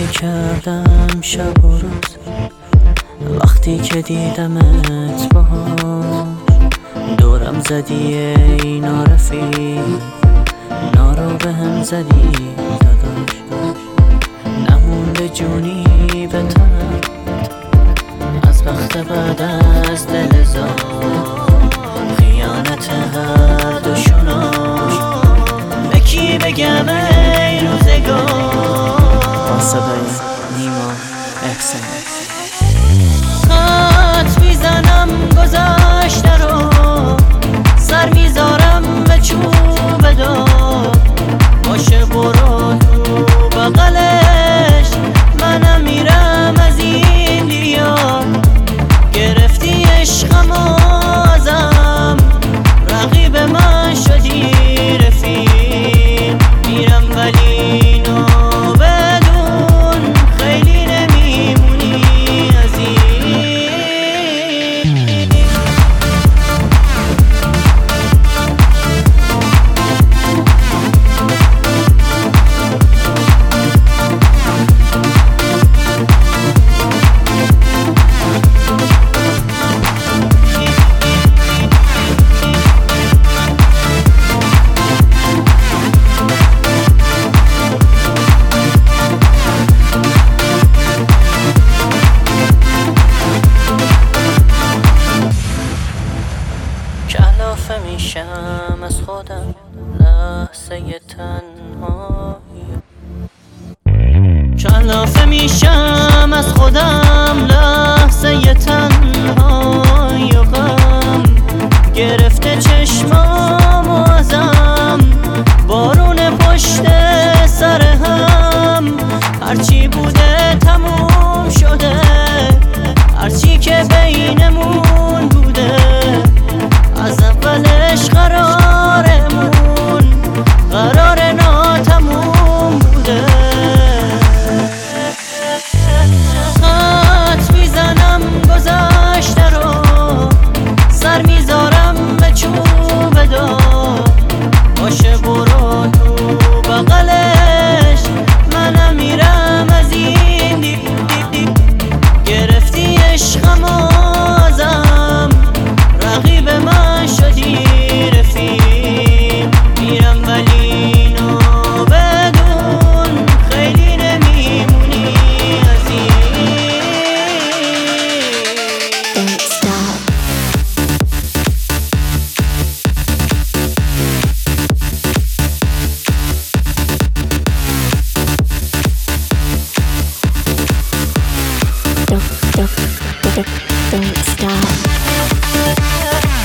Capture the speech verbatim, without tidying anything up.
گریه کردم شب و روز وقتی که دیدمت باهاش. دورم زدی ای نارفیق، نارو به هم زدی داداش. نمونده جونی به تنم از بخت بعد از دل زار. خیانت هر دوشوناش به کی بگم ای روزگار. با صدای نیما احسان خط میزنم گذشته رو، سر میذارم به چوب دار. باشه برو تو بغلش، منم میرم از این دیار. گرفتی عشقمو ازم، رقیب من شدی رفیق. میرم ولی اینو بدون خیلی نمیمونی از این. کلافه میشم از خودم لحظه تنهایی. کلافه میشم از خودم لحظه تنهایی. و غم گرفته چشمامو ازم، بارون پشت سر هم. هرچی بوده تموم شده، هرچی که بینمون بوده از اولش قرارمون قرار ناتموم بوده. خط میزنم گذشته رو، سر میذارم به چوب دار. باشه برو تو بغلش، منم میرم از این دی دی دی. گرفتی عشقمو ازم، رقیب من شدی رفیق. میرم ولی اینو بدون خیلی نمیمونی از این. Don't, don't, don't, don't stop.